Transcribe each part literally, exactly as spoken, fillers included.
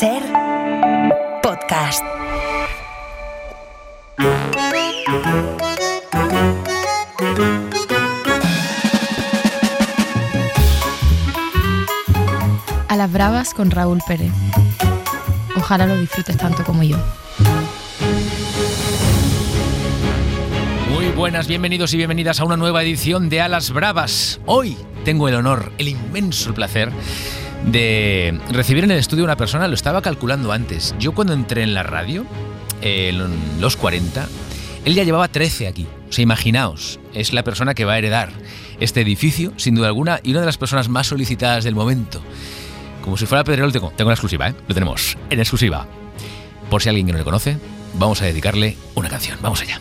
Ser podcast. A las bravas con Raúl Pérez. Ojalá lo disfrutes tanto como yo. Muy buenas, bienvenidos y bienvenidas a una nueva edición de A las Bravas. Hoy tengo el honor, el inmenso placer de recibir en el estudio a una persona. Lo estaba calculando antes. Yo cuando entré en la radio, en los cuarenta, él ya llevaba trece aquí. O sea, imaginaos, es la persona que va a heredar este edificio, sin duda alguna, y una de las personas más solicitadas del momento. Como si fuera Pedrerol, tengo, tengo la exclusiva, ¿eh? Lo tenemos en exclusiva. Por si alguien que no le conoce, vamos a dedicarle una canción. Vamos allá.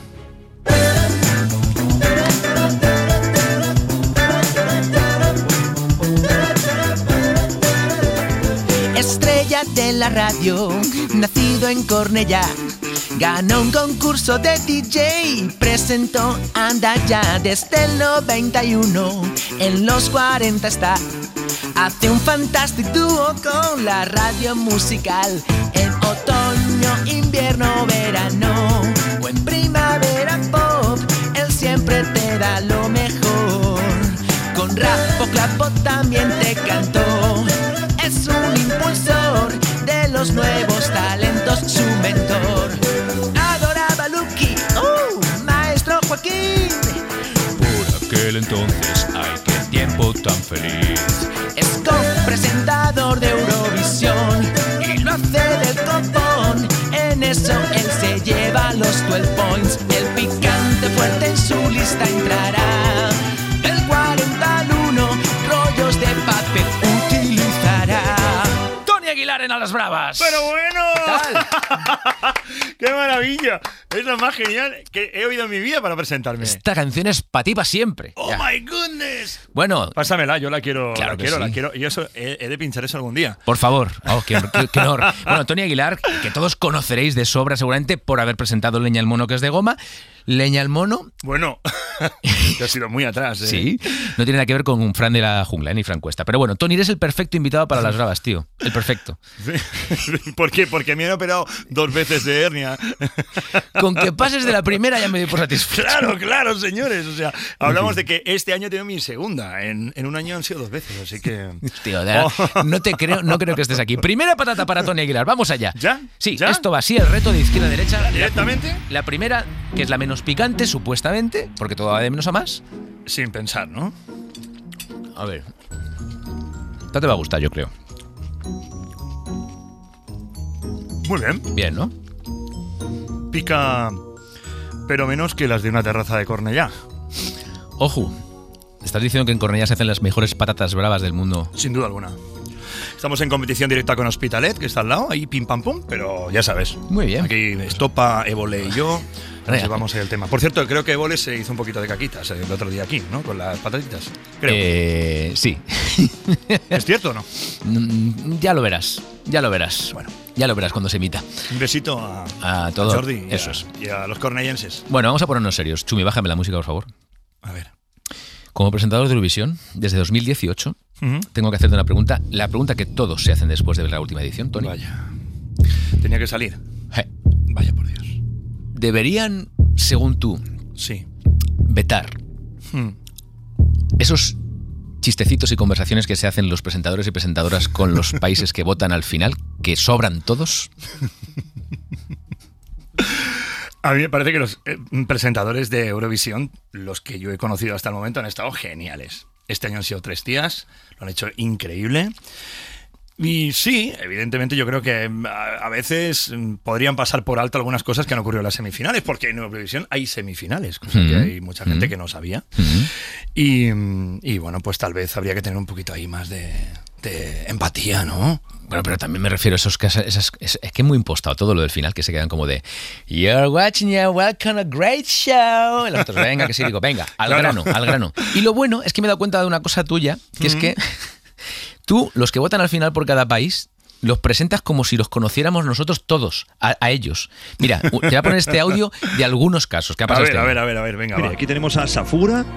Estrella de la radio, nacido en Cornellá, ganó un concurso de D J, presentó Anda Ya desde el noventa y uno, en los cuarenta está. Hace un fantástico dúo con la radio musical, en otoño, invierno, verano o en primavera pop, él siempre te da lo mejor. Con rap o clapo también te cantó, es un impulsor de los nuevos talentos, su mentor. Adoraba a Lucky, uh, maestro Joaquín. Por aquel entonces, ay, qué tiempo tan feliz. Es co-presentador de Eurovisión y lo hace del copón. En eso él se lleva los doce points. El picante fuerte en su lista entrará. El cuarenta al uno, rollos de papel utilizará. Tony Aguilar en A las Bravas. ¡Pero bueno! ¿Qué tal? ¡Qué maravilla! Es lo más genial que he oído en mi vida para presentarme. Esta canción es para ti, para siempre. ¡Oh, ya. my goodness! Bueno, Pásamela, yo la quiero, Claro la que quiero, sí. la quiero. Y eso, he, he de pinchar eso algún día. por favor. Oh, qué, qué- qué honor. Bueno, Tony Aguilar, que todos conoceréis de sobra seguramente por haber presentado Leña al Mono, que es de goma. Leña al Mono, Bueno, te has ido muy atrás, ¿eh? sí, no tiene nada que ver con un Fran de la jungla, ¿eh? Ni Fran Cuesta. Pero bueno, Tony, eres el perfecto invitado para las bravas, tío. El perfecto. Sí. ¿Por qué? Porque me han operado dos veces de hernia. Con que pases de la primera ya me doy por satisfecho. Claro, claro, señores. O sea, hablamos de que este año tengo mi segunda. En, en un año han sido dos veces, así que... Tío, de verdad, Oh. no te creo, no creo que estés aquí. Primera patata para Tony Aguilar, vamos allá. ¿Ya? Sí, ¿Ya? esto va así, el reto de izquierda a derecha. La- ¿Directamente? La primera, que es la menos picante, supuestamente, porque todo va de menos a más. Sin pensar, ¿no? A ver. Esta te va a gustar, yo creo. Muy bien. Bien, ¿no? Pica, pero menos que las de una terraza de Cornellá. Ojo, estás diciendo que en Cornellá se hacen las mejores patatas bravas del mundo. Sin duda alguna. Estamos en competición directa con Hospitalet, que está al lado, ahí pim pam pum, pero ya sabes. Muy bien. Aquí Estopa, Évole y yo nos Venga. llevamos ahí el tema. Por cierto, creo que Évole se hizo un poquito de caquitas el otro día aquí, ¿no? Con las patatitas. Creo. Eh, sí. ¿Es cierto o no? Mm, ya lo verás, ya lo verás. Bueno. Ya lo verás cuando se emita. Un besito a, A todo. Jordi y Eso a, es. y a los cornellenses. Bueno, vamos a ponernos serios. Chumi, bájame la música, por favor. A ver. Como presentador de Eurovisión, desde dos mil dieciocho, Ujú. tengo que hacerte una pregunta. La pregunta que todos se hacen después de ver la última edición, Tony. Vaya. Tenía que salir. Je. Vaya por Dios. ¿Deberían, según tú, Sí. vetar Hmm. esos chistecitos y conversaciones que se hacen los presentadores y presentadoras con los países que votan al final, que sobran todos? A mí me parece que los eh, presentadores de Eurovisión, los que yo he conocido hasta el momento, han estado geniales. Este año han sido tres días, lo han hecho increíble. Y sí, evidentemente yo creo que mm, a, a veces mm, podrían pasar por alto algunas cosas que han ocurrido en las semifinales, porque en Eurovisión hay semifinales, cosa que Mm. hay mucha gente Mm. que no sabía. Mm. Y, mm, y bueno, pues tal vez habría que tener un poquito ahí más de, de empatía, ¿no? Bueno, pero también me refiero a esos que esas, es, es que es muy impostado todo lo del final, que se quedan como de You're watching, you're welcome, a great show. Y los otros, venga, que sí, digo, venga, al Claro. grano, al grano. Y lo bueno es que me he dado cuenta de una cosa tuya, que es que tú, los que votan al final por cada país, los presentas como si los conociéramos nosotros todos, a, a ellos. Mira, te voy a poner este audio de algunos casos que ha A pasado ver, este a año. ver, a ver, a ver, venga, Mire, va. aquí tenemos a Safura,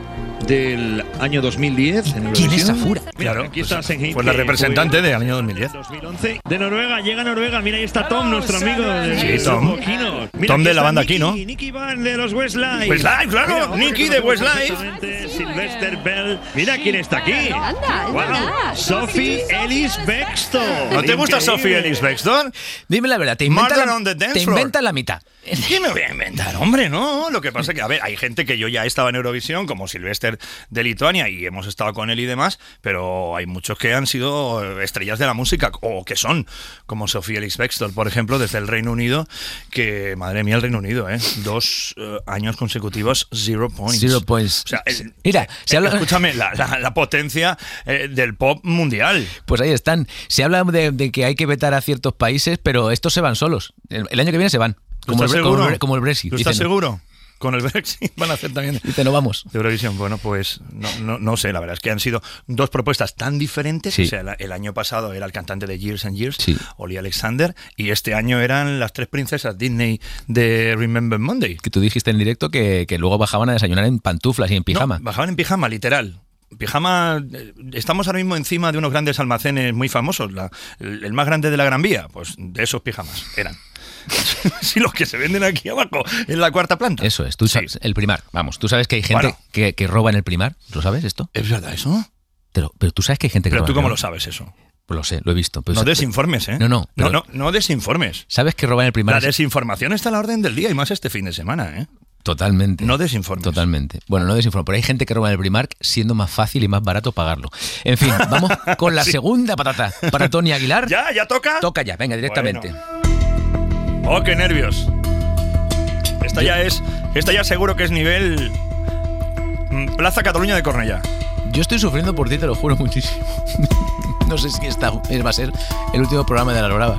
del año dos mil diez en ¿Quién es Eurovisión. Safura? Mira, Claro, aquí pues, está Senhit, pues la que representante fue del año dos mil diez. dos mil once. De Noruega, llega a Noruega. Mira, ahí está Tom, nuestro amigo de Sí, Tom. Kino. Tom de la está banda Nicky, Kino. Nicky Van de los Westlife. Westlife, claro, Mira, otro Nicky que de conocemos Westlife. perfectamente, Sylvester Bell. Mira quién está aquí. Anda, es Wow. verdad. Sophie Ellis Bextor. ¿No te gusta Increíble. Sophie Ellis Bextor? Dime la verdad, te inventas Murder la, on the dance te floor. inventas la mitad. ¿Qué me voy a inventar, hombre? No, lo que pasa es que, a ver, hay gente que yo ya estaba en Eurovisión, como Sylvester de Lituania, y hemos estado con él y demás, pero hay muchos que han sido estrellas de la música, o que son, como Sophie Ellis Bextor, por ejemplo, desde el Reino Unido, que, madre mía, el Reino Unido, ¿eh? Dos eh, años consecutivos, zero points. Zero points. O sea, el- Mira, se habla- escúchame, la, la- la potencia eh, del pop mundial. Pues ahí están. Se habla de, de que hay que vetar a ciertos países, pero estos se van solos. El, el año que viene se van. ¿Tú Como el, estás bre- como, seguro? el, como el Brexit. ¿Tú Dicen, estás seguro? Con el Brexit van a hacer también... Dice, no vamos. De Eurovisión, bueno, pues no, no, no sé, la verdad es que han sido dos propuestas tan diferentes. Sí. O sea, la- el año pasado era el cantante de Years and Years, Sí. Oli Alexander, y este año eran las tres princesas Disney de Remember Monday. Que tú dijiste en directo que, que luego bajaban a desayunar en pantuflas y en pijama. No, bajaban en pijama, literal. Pijama, eh, estamos ahora mismo encima de unos grandes almacenes muy famosos, la- el, el más grande de la Gran Vía, pues de esos pijamas eran. Sí, los que se venden aquí abajo, en la cuarta planta. Eso es. Tú Sí. sabes, el primar. Vamos, tú sabes que hay gente Bueno. que, que roba en el primar. ¿Lo sabes esto? ¿Es verdad eso? Pero, pero tú sabes que hay gente que Pero roba. tú en cómo el lo primar. sabes eso. Pues lo sé, lo he visto. Pero No sa- desinformes, ¿eh? No, no, No, pero- no, no desinformes. ¿Sabes que roba en el primar? La es- desinformación está a la orden del día y más este fin de semana, ¿eh? Totalmente. No desinformes. Totalmente. Bueno, no desinformo, pero hay gente que roba en el Primark siendo más fácil y más barato pagarlo. En fin, vamos con la Sí. segunda patata para Tony Aguilar. ¿Ya? ¿Ya toca? Toca ya, venga, directamente. Bueno. Oh, qué nervios. Esta ya es, esta ya seguro que es nivel mm, Plaza Cataluña de Cornellá. Yo estoy sufriendo por ti, te lo juro muchísimo. No sé si esta va a ser el último programa de Las Bravas.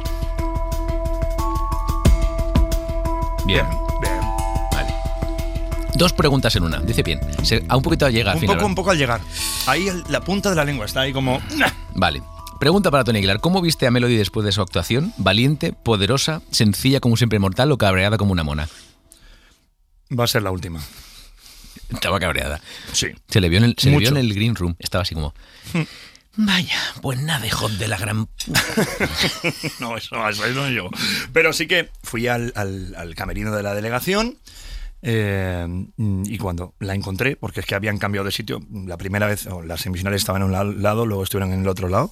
Bien, Bien. vale. Dos preguntas en una, dice bien. Se- a un poquito llega al Un final. poco, un poco al llegar. Ahí el- la punta de la lengua está ahí como... Vale. Pregunta para Tony Aguilar. ¿Cómo viste a Melody después de su actuación? ¿Valiente, poderosa, sencilla como siempre mortal o cabreada como una mona? Va a ser la última. Estaba cabreada. Sí. Se le vio en el, se le vio Mucho. en el green room. Estaba así como... Vaya, pues nada, hijo de la gran... No, eso, eso no yo. Pero sí que fui al, al- al camerino de la delegación eh, y cuando la encontré, porque es que habían cambiado de sitio, la primera vez, o las semifinales estaban en un la- lado, luego estuvieron en el otro lado,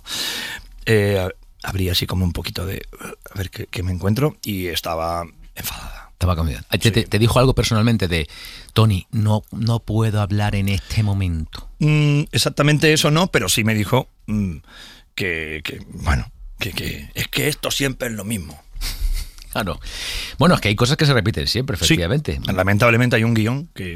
eh, abrí así como un poquito de... A ver qué, qué me encuentro y estaba enfadada. Estaba cambiada. ¿Te, te- te dijo algo personalmente de... Tony, no, no puedo hablar en este momento? Mm, exactamente eso no, pero sí me dijo mm, que, que, bueno, que, que es que esto siempre es lo mismo. Claro. Bueno, es que hay cosas que se repiten siempre, efectivamente. Sí, lamentablemente hay un guión que,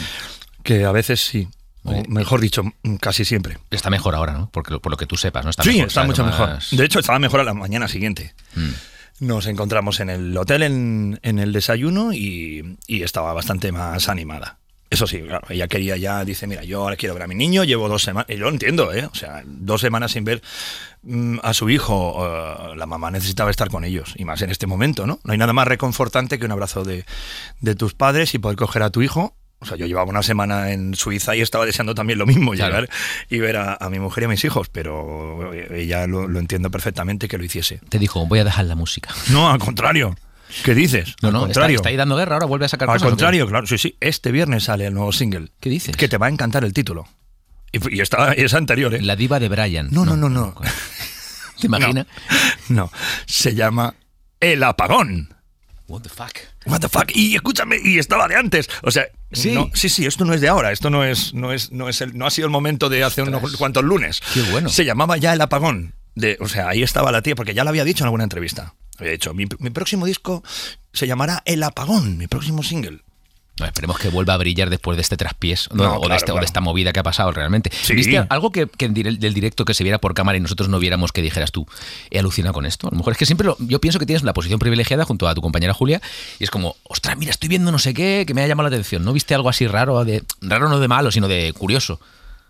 que a veces sí, o Oye, mejor dicho, casi siempre. Está mejor ahora, ¿no? Porque lo- por lo que tú sepas, ¿no? Está Sí, mejor, está ¿sabes? mucho mejor. Más- De hecho, estaba mejor a la mañana siguiente. Mm. Nos encontramos en el hotel en, en el desayuno y, y estaba bastante más animada. Eso sí, claro, ella quería ya, dice, mira, yo ahora quiero ver a mi niño, llevo dos semanas, y yo lo entiendo, ¿eh? O sea, dos semanas sin ver mm, a su hijo, eh, la mamá necesitaba estar con ellos, y más en este momento, ¿no? No hay nada más reconfortante que un abrazo de, de tus padres y poder coger a tu hijo. O sea, yo llevaba una semana en Suiza y estaba deseando también lo mismo, Claro. llegar y ver a, a mi mujer y a mis hijos, pero ella lo, lo entiendo perfectamente que lo hiciese. Te dijo, voy a dejar la música. No, al contrario. ¿Qué dices? No, al no, está, contrario. está ahí dando guerra, ahora vuelve a sacar Al cosas. ¿o qué? contrario, claro, sí, sí. Este viernes sale el nuevo single. ¿Qué dices? Que te va a encantar el título. Y, y está, y es anterior, ¿eh? La diva de Brian. No, no, no, no. ¿Te imaginas? No, se llama El Apagón. What the fuck? What the fuck? Y escúchame, y estaba de antes. O sea, Sí. no, sí, sí, esto no es de ahora. Esto no es, no es, no es el, no ha sido el momento de hace unos cuantos lunes. Qué bueno. Se llamaba ya El Apagón. De, o sea, ahí estaba la tía, porque ya lo había dicho en alguna entrevista. Había dicho, mi, mi próximo disco se llamará El Apagón, mi próximo single. No, esperemos que vuelva a brillar después de este traspiés No, no, o, claro, de este- o claro. de esta movida que ha pasado realmente. Sí. ¿Viste algo que, que en dire- del directo que se viera por cámara y nosotros no viéramos que dijeras tú? He alucinado con esto. A lo mejor es que siempre lo- yo pienso que tienes la posición privilegiada junto a tu compañera Julia y es como, ostras, mira, estoy viendo no sé qué que me ha llamado la atención. ¿No viste algo así raro? De, raro no de malo, sino de curioso.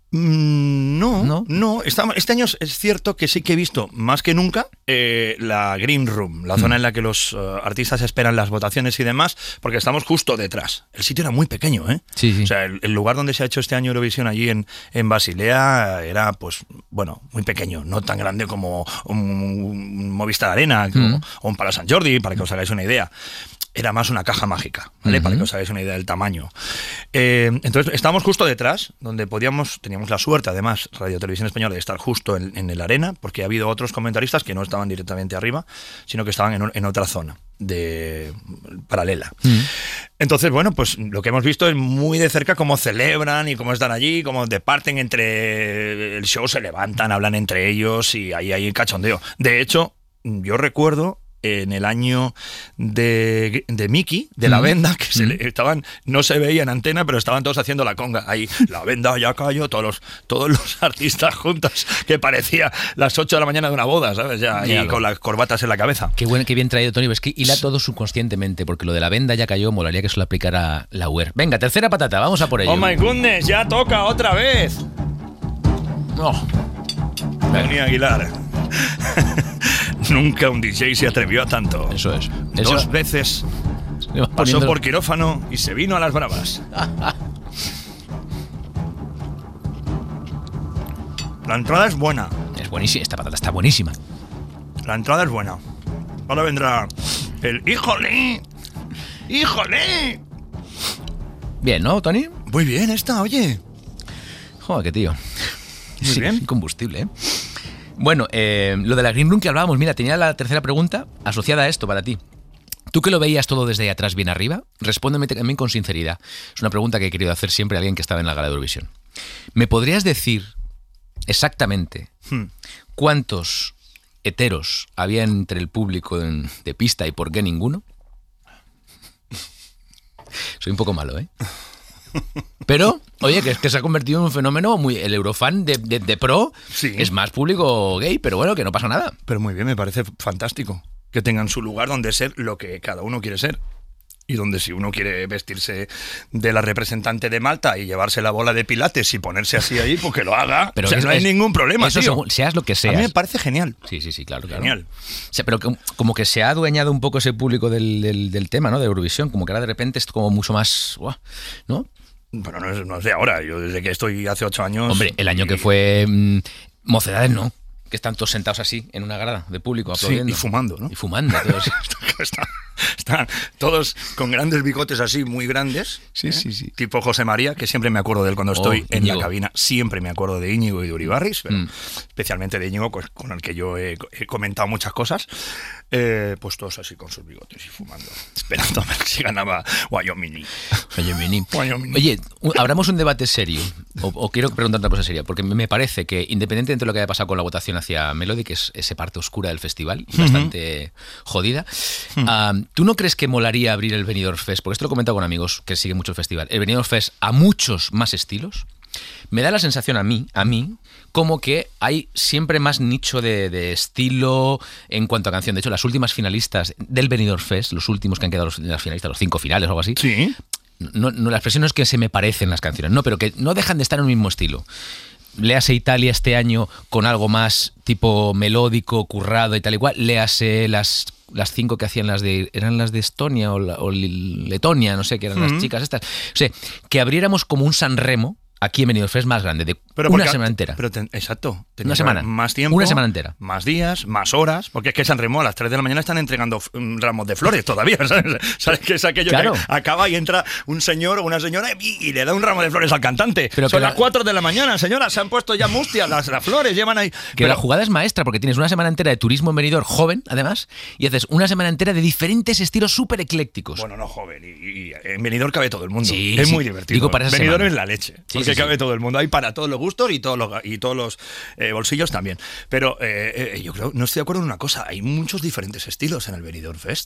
Mm, no, no, no. Estamos, este año es cierto que sí que he visto más que nunca eh, la Green Room, la mm. zona en la que los uh, artistas esperan las votaciones y demás, porque estamos justo detrás. El sitio era muy pequeño, ¿eh? Sí, sí. O sea, el, el lugar donde se ha hecho este año Eurovisión allí en, en Basilea era, pues, bueno, muy pequeño, no tan grande como un, un Movistar Arena mm. o, o un Palau Sant Jordi, para que os hagáis una idea. Era más una caja mágica, ¿vale? Uh-huh. Para que os hagáis una idea del tamaño. Eh, entonces, estábamos justo detrás, donde podíamos, teníamos la suerte, además, Radio Televisión Española, de estar justo en, en el arena, porque ha habido otros comentaristas que no estaban directamente arriba, sino que estaban en, en otra zona de paralela. Uh-huh. Entonces, bueno, pues lo que hemos visto es muy de cerca cómo celebran y cómo están allí, cómo departen entre el show, se levantan, hablan entre ellos y ahí hay cachondeo. De hecho, yo recuerdo en el año de, de Miki, de La Venda, que se le, estaban, no se veía en antena, pero estaban todos haciendo la conga. Ahí, La Venda, ya cayó, todos los, todos los artistas juntos, que parecía las ocho de la mañana de una boda, ¿sabes? Ya, y con las corbatas en la cabeza. Qué bueno, qué bien traído, Tony. Es que hila todo subconscientemente, porque lo de La Venda ya cayó, molaría que se lo aplicara la U E R. Venga, tercera patata, vamos a por ello. Oh my goodness, ya toca otra vez. No. Tony Aguilar. Nunca un D J se atrevió a tanto. Eso es. Dos Eso. veces Pasó poniendo... por quirófano y se vino a las bravas. La entrada es buena. Es buenísima, esta patata está buenísima. La entrada es buena. Ahora vendrá el ¡híjole! ¡Híjole! Bien, ¿no, Tony? Muy bien esta, oye. Joder, qué tío. Muy sí, bien. Sin combustible, ¿eh? Bueno, eh, lo de la Green Room que hablábamos, mira, tenía la tercera pregunta asociada a esto para ti. ¿Tú que lo veías todo desde ahí atrás bien arriba? Respóndeme también con sinceridad. Es una pregunta que he querido hacer siempre a alguien que estaba en la gala de Eurovisión. ¿Me podrías decir exactamente hmm. cuántos heteros había entre el público de, de pista y por qué ninguno? Soy un poco malo, ¿eh? Pero, oye, que es que se ha convertido en un fenómeno muy... El Eurofan de, de, de pro sí. es más público gay, pero bueno, que no pasa nada. Pero muy bien, me parece fantástico que tengan su lugar donde ser lo que cada uno quiere ser. Y donde si uno quiere vestirse de la representante de Malta y llevarse la bola de pilates y ponerse así ahí, pues que lo haga. Pero o sea, es, no hay es, ningún problema, eso tío. Según, seas lo que seas. A mí me parece genial. Sí, sí, sí, claro. claro. Genial. O sea, pero que, como que se ha adueñado un poco ese público del, del, del tema, ¿no? De Eurovisión. Como que ahora de repente es como mucho más... ¿no? Bueno, no es, no es de ahora. Yo desde que estoy hace ocho años... Hombre, el año y... que fue mmm, Mocedades, no. Que están todos sentados así, en una grada de público, aplaudiendo. Sí, y fumando, ¿no? Y fumando. Todos. Están, están todos con grandes bigotes así, muy grandes. Sí, ¿eh? sí, sí. Tipo José María, que siempre me acuerdo de él cuando estoy oh, en Íñigo. la cabina. Siempre me acuerdo de Íñigo y de Uribarris, pero mm. especialmente de Íñigo, con, con el que yo he, he comentado muchas cosas. Eh, pues todos así con sus bigotes y fumando, esperando a ver si ganaba Wyoming. Wyoming. Wyoming. Oye, abramos un debate serio, o, o quiero preguntar una cosa seria, porque me parece que independientemente de lo que haya pasado con la votación hacia Melody, que es esa parte oscura del festival, y bastante uh-huh. jodida, uh-huh. uh, ¿tú no crees que molaría abrir el Benidorm Fest? Porque esto lo he comentado con amigos que siguen mucho el festival. El Benidorm Fest a muchos más estilos. Me da la sensación a mí, a mí, como que hay siempre más nicho de, de estilo en cuanto a canción. De hecho, las últimas finalistas del Benidorm Fest, los últimos que han quedado los, las finalistas, los cinco finales o algo así. Sí. No, no, la expresión no es que se me parecen las canciones, no, pero que no dejan de estar en el mismo estilo. Léase Italia este año con algo más tipo melódico, currado y tal y cual. Léase las, las cinco que hacían las de... ¿Eran las de Estonia o, la, o Letonia? No sé, que eran uh-huh. las chicas estas. O sea, que abriéramos como un San Remo aquí en Benidorm Fest más grande, de pero una porque, semana entera. Pero ten, exacto. Una semana. Más tiempo. Una semana entera. Más días, más horas. Porque es que San Remo a las tres de la mañana están entregando um, ramos de flores todavía. ¿Sabes? ¿Sabes que es aquello claro. que acaba y entra un señor o una señora y, y le da un ramo de flores al cantante? Pero son las la... cuatro de la mañana, señora. Se han puesto ya mustias, las, las flores llevan ahí. Que pero... la jugada es maestra porque tienes una semana entera de turismo en Benidorm, joven, además, y haces una semana entera de diferentes estilos súper eclécticos. Bueno, no joven. Y, y en Benidorm cabe todo el mundo. Sí, es sí. muy divertido. Digo, para esa Benidorm semana. es la leche. Sí, porque sí, cabe sí. todo el mundo. Hay para todos los gustos y todos los, y todos los eh, bolsillos también. Pero eh, eh, yo creo, no estoy de acuerdo en una cosa. Hay muchos diferentes estilos en el Benidorm Fest.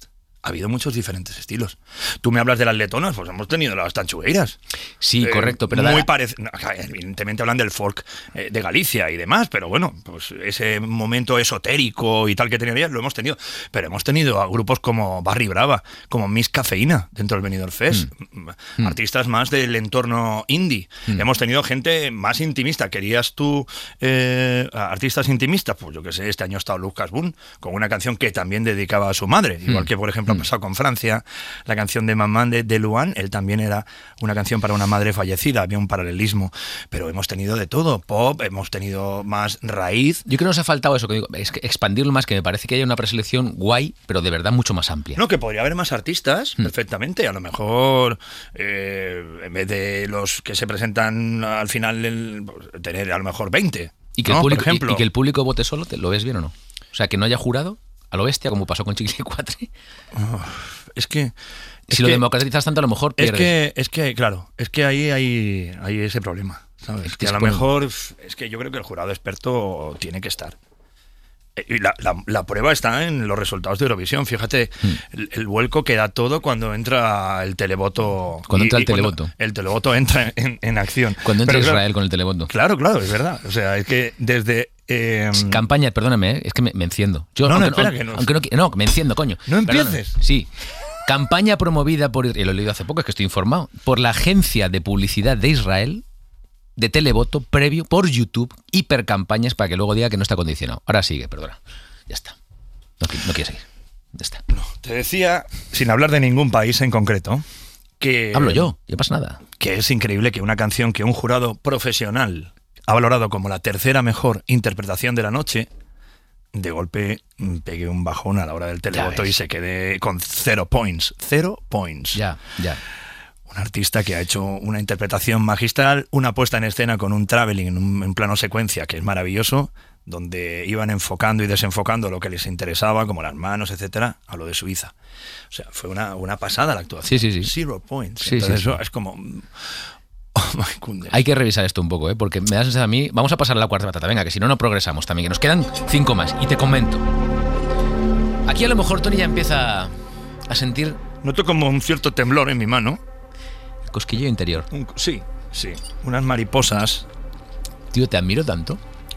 ha habido muchos diferentes estilos. Tú me hablas de las letonas, pues hemos tenido las tanchugueiras. Sí, eh, correcto, pero muy da... parecido. Evidentemente hablan del folk eh, de Galicia y demás, pero bueno, pues ese momento esotérico y tal que tenían ellas lo hemos tenido. Pero hemos tenido a grupos como Barry Brava, como Miss Cafeína dentro del Benidorm Fest, mm. artistas más del entorno indie. Mm. Hemos tenido gente más intimista. ¿Querías tú eh, artistas intimistas? Pues yo que sé, este año ha estado Lucas Boone con una canción que también dedicaba a su madre, igual mm. que por ejemplo ha pasado con Francia, la canción de Maman de, de Luan, él también era una canción para una madre fallecida, había un paralelismo, pero hemos tenido de todo, pop, hemos tenido más raíz. Yo creo que nos ha faltado eso, que digo, es que expandirlo más, que me parece que haya una preselección guay, pero de verdad mucho más amplia. No, que podría haber más artistas, mm. perfectamente, a lo mejor eh, en vez de los que se presentan al final, el, tener a lo mejor veinte. Y que, ¿no? el, público, por ejemplo. Y, y que el público vote solo, ¿te lo ves bien o no? O sea, que no haya jurado a lo bestia, como pasó con Chiquili Cuatri. Oh, es que... Es si que, lo democratizas tanto, a lo mejor pierdes. Es que, es que claro, es que ahí hay, hay ese problema, ¿sabes? Es que, que a lo pueden... mejor, es que yo creo que el jurado experto tiene que estar. Y la, la, la prueba está en los resultados de Eurovisión. Fíjate mm. el, el vuelco que da todo cuando entra el televoto. Cuando y, entra el y televoto. El televoto entra en, en acción. Cuando entra Pero, Israel claro, con el televoto. Claro, claro, es verdad. O sea, es que desde... Eh, Campaña, perdóname, ¿eh? Es que me, me enciendo. Yo, no, no, aunque, espera que no. Aunque no, no, me enciendo, coño. No empieces. Perdóname. Sí. Campaña promovida por, y lo he leído hace poco, es que estoy informado, por la Agencia de Publicidad de Israel, de televoto, previo, por YouTube, hipercampañas para que luego diga que no está condicionado. Ahora sigue, perdona. Ya está. No, no quiero seguir. Ya está. No, te decía, sin hablar de ningún país en concreto, que... Hablo yo, ya pasa nada. Que es increíble que una canción que un jurado profesional ha valorado como la tercera mejor interpretación de la noche, de golpe pegue un bajón a la hora del televoto y se quede con cero points. Cero points. Ya, ya. Un artista que ha hecho una interpretación magistral, una puesta en escena con un traveling en un en plano secuencia que es maravilloso, donde iban enfocando y desenfocando lo que les interesaba, como las manos, etcétera, a lo de Suiza. O sea, fue una, una pasada la actuación. Sí, sí, sí. Zero points. Sí, Entonces sí, sí. eso es como... Oh my goodness. Hay que revisar esto un poco, ¿eh? Porque me da sensación a mí... Vamos a pasar a la cuarta patata, venga, que si no, no progresamos también, que nos quedan cinco más. Y te comento. Aquí a lo mejor Tony ya empieza a sentir... Noto como un cierto temblor en mi mano. El cosquillo interior. Un, sí, sí. Unas mariposas. Tío, te admiro tanto.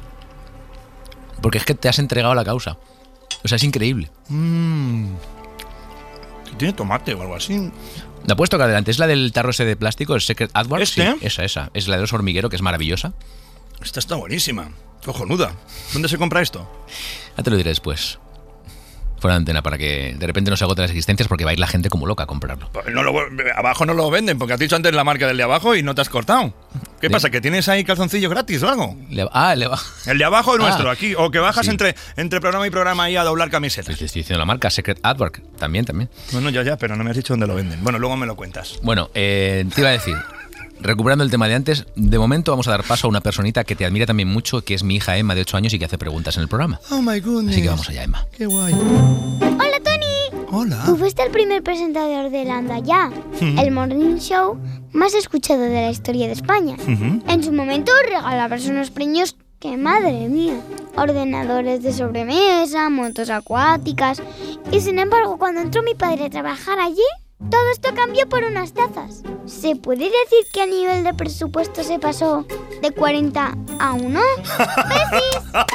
Porque es que te has entregado a la causa. O sea, es increíble. Mmm. ¿Tiene tomate o algo así? La puedes tocar adelante. Es la del tarro ese de plástico, el Secret Adward. ¿Este? Sí, esa, esa. Es la de los hormiguero, que es maravillosa. Esta está buenísima. Cojonuda. ¿Dónde se compra esto? Ya te lo diré después. Fuera de antena, para que de repente no se agoten las existencias, porque va a ir la gente como loca a comprarlo. Pues no lo, abajo no lo venden, porque has dicho antes la marca del de abajo y no te has cortado. ¿Qué ¿De? pasa? ¿Que tienes ahí calzoncillo gratis o algo? Le, ah, el de abajo. El de abajo es nuestro, ah, aquí. O que bajas sí. entre, entre programa y programa ahí a doblar camisetas. Te estoy diciendo la marca, Secret Adwork. También, también. Bueno, ya, ya, pero no me has dicho dónde lo venden. Bueno, luego me lo cuentas. Bueno, eh, te iba a decir... Recuperando el tema de antes, de momento vamos a dar paso a una personita que te admira también mucho, que es mi hija Emma, de ocho años, y que hace preguntas en el programa. Oh my goodness. Así que vamos allá, Emma. Qué guay. Hola, Tony. Hola. Tú fuiste el primer presentador de Anda Ya, uh-huh. el morning show más escuchado de la historia de España. Uh-huh. En su momento regalabas unos premios que, madre mía, ordenadores de sobremesa, motos acuáticas. Y sin embargo, cuando entró mi padre a trabajar allí, todo esto cambió por unas tazas. ¿Se puede decir que a nivel de presupuesto se pasó de cuarenta a uno? ¡Besis!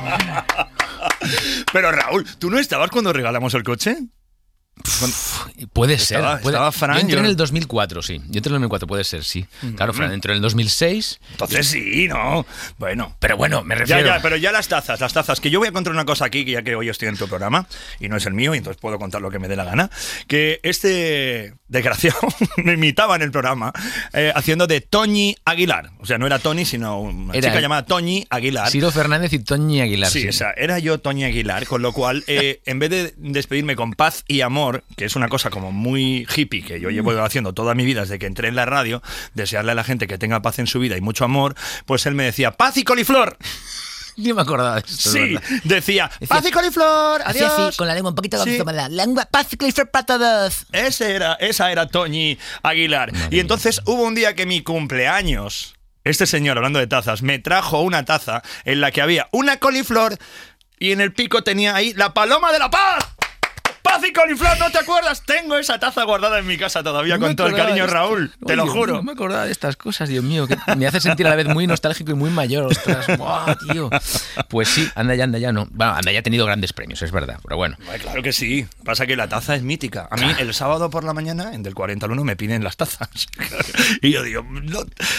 Pero Raúl, ¿tú no estabas cuando regalamos el coche? Uf, puede ser. Estaba, puede. estaba Fran, yo entré yo... en el dos mil cuatro, sí. Yo entré en el dos mil cuatro, puede ser, sí. Mm-hmm. Claro, Fran entró en el dos mil seis. Entonces sí, ¿no? Bueno. Pero bueno, me refiero... Ya, ya, pero ya las tazas, las tazas. Que yo voy a contar una cosa aquí, que ya que hoy estoy en tu programa, y no es el mío, y entonces puedo contar lo que me dé la gana, que este desgraciado me imitaba en el programa eh, haciendo de Toñi Aguilar. O sea, no era Tony, sino una era chica el... llamada Toñi Aguilar. Ciro Fernández y Toñi Aguilar. Sí, sí, esa. Era yo Toñi Aguilar, con lo cual, eh, en vez de despedirme con paz y amor, que es una cosa como muy hippie que yo llevo haciendo toda mi vida desde que entré en la radio, desearle a la gente que tenga paz en su vida y mucho amor, pues él me decía paz y coliflor. Yo me acordaba de esto. Sí, decía, decía paz y coliflor, adiós. Así, así, con la lengua un poquito sí. con la lengua, paz y coliflor para todos. Ese era, esa era Toñi Aguilar. Madre y entonces mía. Hubo un día que mi cumpleaños, este señor, hablando de tazas, me trajo una taza en la que había una coliflor y en el pico tenía ahí la paloma de la paz. ¡Paz arroz y coliflor, ¿no te acuerdas? Tengo esa taza guardada en mi casa todavía No con todo el cariño, Raúl. Te lo Oye, juro. No me acordaba de estas cosas, Dios mío, que me hace sentir a la vez muy nostálgico y muy mayor. Ostras, ¡buah, tío! Pues sí, anda ya, anda ya, no. Bueno, anda ya ha tenido grandes premios, es verdad, pero bueno. Ay, claro que sí. Pasa que la taza es mítica. A mí el sábado por la mañana, en Del cuarenta al uno, me piden las tazas. Y yo digo, no,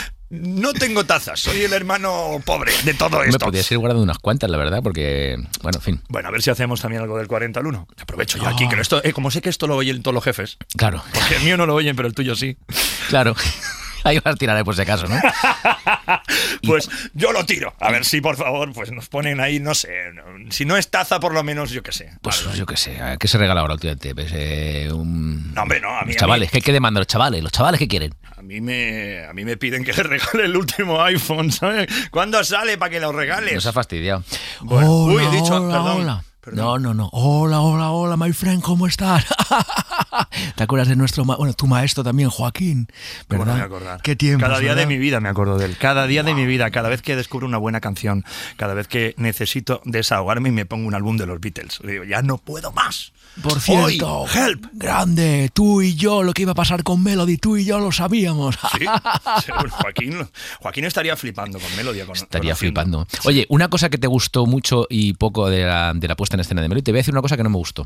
no tengo tazas, soy el hermano pobre de todo Me esto. podías ir guardando unas cuantas, la verdad, porque, bueno, en fin. Bueno, a ver si hacemos también algo del cuarenta al uno. Aprovecho yo aquí, que esto, eh, como sé que esto lo oyen todos los jefes, Claro, porque el mío no lo oyen, pero el tuyo sí. claro. Ahí vas a tirar por si acaso, ¿no? Pues yo lo tiro. A ver si, por favor, pues nos ponen ahí, no sé. Si no es taza, por lo menos, yo qué sé. Pues Algo. yo qué sé, ¿qué se regala ahora últimamente? Pues, eh, un... No, hombre, no, a mí- Los a chavales, mí- ¿qué, qué demandan los chavales? ¿Los chavales qué quieren? A mí me, a mí me piden que le regale el último iPhone, ¿sabes? ¿Cuándo sale para que lo regales? Nos ha fastidiado. Bueno, hola, uy, he dicho, hola, perdón, hola. perdón. No, no, no. Hola, hola, hola, my friend, ¿cómo estás? ¿Te acuerdas de nuestro, ma- bueno, tu maestro también, Joaquín? ¿Cómo ¿Verdad? no me voy a acordar? Qué tiempo. Cada día de mi vida me acuerdo de él. Cada día de mi vida, cada vez que descubro una buena canción, cada vez que necesito desahogarme y me pongo un álbum de los Beatles. Digo, ya no puedo más. Por cierto, Hoy, help. grande, tú y yo, lo que iba a pasar con Melody, tú y yo lo sabíamos. Sí, seguro. Joaquín, Joaquín estaría flipando con Melody. Con, Estaría conociendo. flipando. Oye, una cosa que te gustó mucho y poco de la, de la puesta en escena de Melody, te voy a decir una cosa que no me gustó.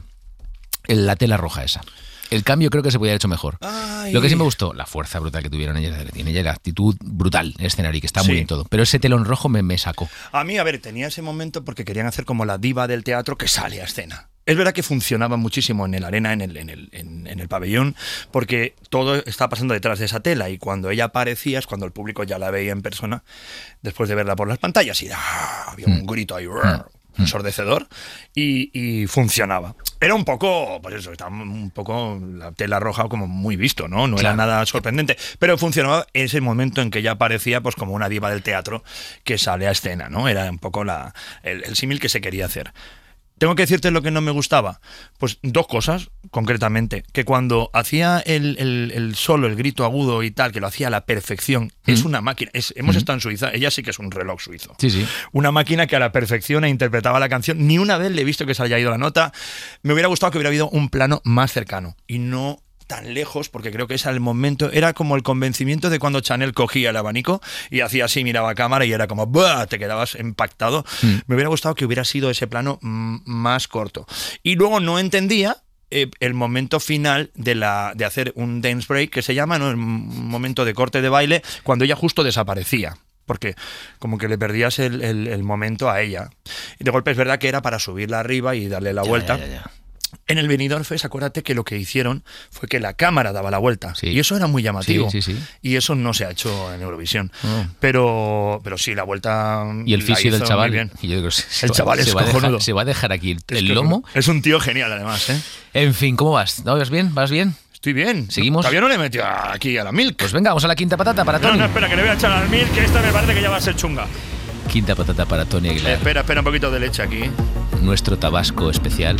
La tela roja esa. El cambio creo que se podía haber hecho mejor. Ay. Lo que sí me gustó, la fuerza brutal que tuvieron ellas, tiene ella la actitud brutal en escenario, que está Sí. muy bien todo. Pero ese telón rojo me, me sacó. A mí, a ver, tenía ese momento porque querían hacer como la diva del teatro que sale a escena. Es verdad que funcionaba muchísimo en el arena, en el, en el, en, en el pabellón, porque todo estaba pasando detrás de esa tela y cuando ella aparecía es cuando el público ya la veía en persona, después de verla por las pantallas y ¡ah! Había un grito ahí ¡ah! ensordecedor y, y funcionaba. Era un poco, pues eso, estaba un poco la tela roja como muy visto, ¿no? No Claro. era nada sorprendente, pero funcionaba ese momento en que ella aparecía pues como una diva del teatro que sale a escena, ¿no? Era un poco la, el, el símil que se quería hacer. Tengo que decirte lo que no me gustaba. Pues dos cosas, concretamente. Que cuando hacía el, el, el solo, el grito agudo y tal, que lo hacía a la perfección, Mm. es una máquina. Es, hemos Mm. estado en Suiza, ella sí que es un reloj suizo. Sí, sí. Una máquina que a la perfección e interpretaba la canción. Ni una vez le he visto que se haya ido la nota. Me hubiera gustado que hubiera habido un plano más cercano y no tan lejos, porque creo que ese era el momento, era como el convencimiento de cuando Chanel cogía el abanico y hacía así, miraba a cámara y era como ¡buah! Te quedabas impactado. Mm. Me hubiera gustado que hubiera sido ese plano mm, más corto. Y luego no entendía eh, el momento final de, la, de hacer un dance break, que se llama, ¿no? Un momento de corte de baile, cuando ella justo desaparecía. Porque como que le perdías el, el, el momento a ella. Y de golpe es verdad que era para subirla arriba y darle la Ya, vuelta. ya, ya, ya. En el Benidorm Fest, acuérdate que lo que hicieron fue que la cámara daba la vuelta. Sí. Y eso era muy llamativo. Sí, sí, sí. Y eso no se ha hecho en Eurovisión. Oh. Pero, pero sí, la vuelta. Y el la fisio del hizo chaval. muy bien. y yo creo que se El va- chaval se es va a dejar- cojonudo. Se va a dejar aquí el, Es el que lomo. Es un tío genial, además, ¿eh? En fin, ¿cómo vas? ¿No vas bien? ¿Vas bien? Estoy bien. ¿Seguimos? Todavía no le he metido aquí a la Milk. Pues venga, vamos a la quinta patata para no, Tony. no, espera, que le voy a echar al Milk, que esta me parece que ya va a ser chunga. Quinta patata para Tony Aguilar. Espera, espera un poquito de leche aquí. Nuestro tabasco especial.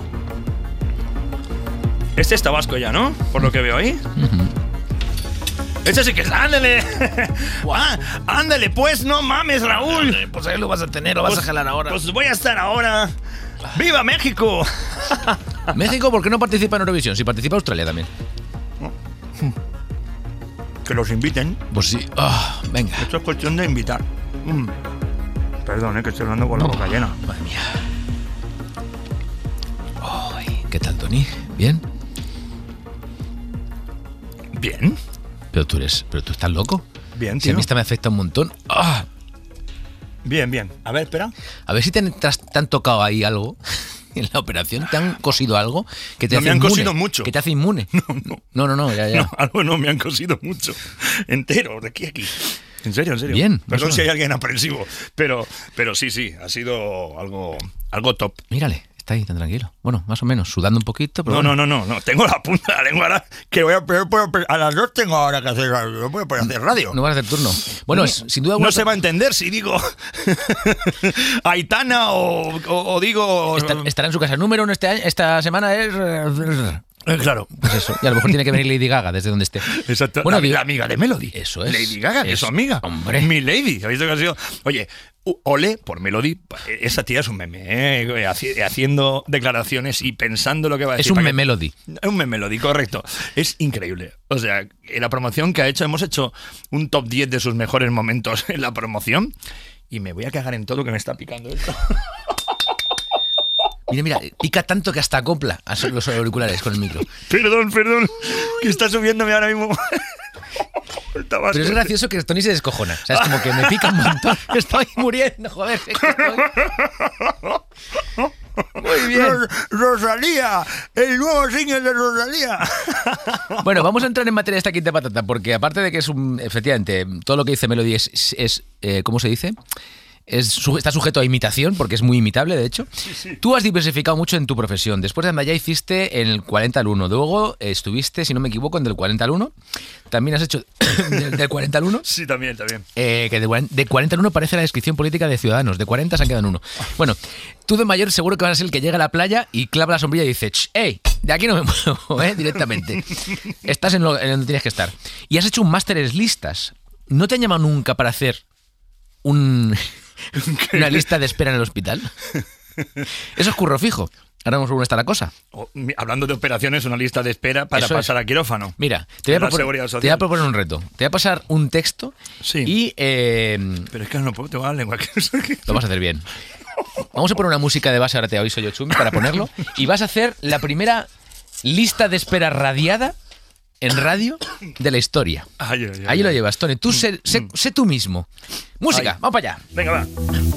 Este es tabasco ya, ¿no? Por lo que veo ahí. Este sí que es. ¡Ándale! Ah, ¡ándale, pues! ¡No mames, Raúl! Pues ahí lo vas a tener, lo Pues- Pues voy a estar ahora. ¡Viva México! México, ¿por qué no participa en Eurovisión? Si participa Australia también. Que los inviten. Pues sí. Ah, venga. Esto es cuestión de invitar. Mm. Perdón, eh, que estoy hablando con la boca llena. Madre mía. Ay, ¿qué tal, Tony? ¿Bien? Bien. Pero tú eres, pero tú estás loco. Bien, Si a tío. mí esta me afecta un montón. Ah, Bien, bien. A ver, espera. a ver si te han, te has- te han tocado ahí algo en la operación. ¿Te han cosido algo que te No, hace me han inmune? cosido mucho. Que te hace inmune. No, no. No, no, no, ya, ya. No, algo no, me han cosido mucho. Entero, de aquí a aquí. En serio, en serio. Bien, Perdón eso- si hay alguien aprensivo. Pero, pero sí, sí, ha sido algo, algo top. Mírale, está ahí tan tranquilo. Bueno, más o menos, sudando un poquito, pero No, bueno. no, no, no, no. Tengo la punta de la lengua ahora que voy a, voy a- a las dos tengo ahora que hacer radio. No voy a poder hacer radio. No vas a hacer turno. Bueno, es, sin duda No alguna. se va a entender si digo Aitana o, o- o digo. Está- estará en su casa. El número uno este año, esta semana es. Eh, claro. Pues eso. Y a lo mejor tiene que venir Lady Gaga desde donde esté. Exacto. Bueno, la, digo- la amiga de Melody. Eso es. Lady Gaga, que es Es- su amiga. hombre. Mi Lady. ¿Habéis visto que ha sido? Oye, ole por Melody. Esa tía es un meme, ¿eh? Haci- haciendo declaraciones y pensando lo que va a decir. Es un para que- memelody. Es un memelody, correcto. Es increíble. O sea, en la promoción que ha hecho, hemos hecho un top diez de sus mejores momentos en la promoción y me voy a cagar en todo que me está picando esto. Mira, mira, pica tanto que hasta acopla a los auriculares con el micro. Perdón, perdón, que está subiéndome ahora mismo. Pero es gracioso que Tony se descojona. O sea, es como que me pica un montón. Estoy muriendo, joder. Es que estoy... Muy bien. Rosalía, el nuevo single de Rosalía. Bueno, vamos a entrar en materia de esta quinta patata, porque aparte de que es un... Efectivamente, todo lo que dice Melody es... es, es eh, ¿cómo se dice? Es, su- está sujeto a imitación, porque es muy imitable, de hecho. Sí, sí. Tú has diversificado mucho en tu profesión. Después de Andaya hiciste en el cuarenta al uno. Luego eh, estuviste, si no me equivoco, en del cuarenta al uno. También has hecho del, del cuarenta al uno. Sí, también, también. Eh, que de, cuaren- de cuarenta al uno parece la descripción política de Ciudadanos. De cuarenta se han quedado en uno. Bueno, tú de mayor seguro que vas a ser el que llega a la playa y clava la sombrilla y dice, "Ch, ¡ey! De aquí no me muevo, ¿eh?" Directamente. Estás en, lo, en donde tienes que estar. Y has hecho un máster en listas. ¿No te han llamado nunca para hacer un... una lista de espera en el hospital? Eso es curro fijo. Ahora vamos a ver cómo está la cosa. O, mi- hablando de operaciones, una lista de espera para Eso es. pasar a quirófano. Mira, te voy, a De la proponer, Seguridad Social. te voy a proponer un reto. Te voy a pasar un texto Sí. y eh, Pero es que no puedo, tengo la lengua que... lo vas a hacer bien. Vamos a poner una música de base, ahora te aviso yo, Chumi, para ponerlo. Y vas a hacer la primera lista de espera radiada en radio de la historia. Ay, ay, ay, Ahí lo ay. llevas, Tony. Tú sé, sé- sé tú mismo. Música, Ay. vamos para allá. Venga, va.